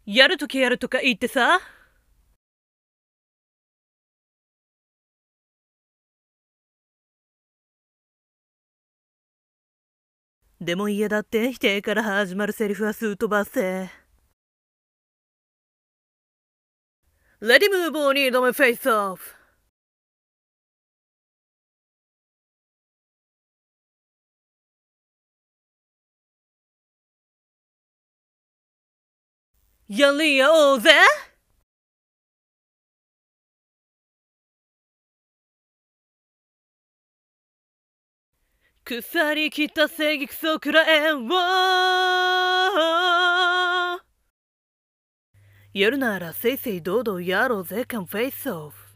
やるときやるとか言ってさ。でも嫌だって否定から始まるセリフはすっ飛ばせ。レディムーブを2度目フェイスオフ。やり合おうぜ。腐りきった正義クソくらえをやるならせいせい堂々やろうぜカンフェイスオフ。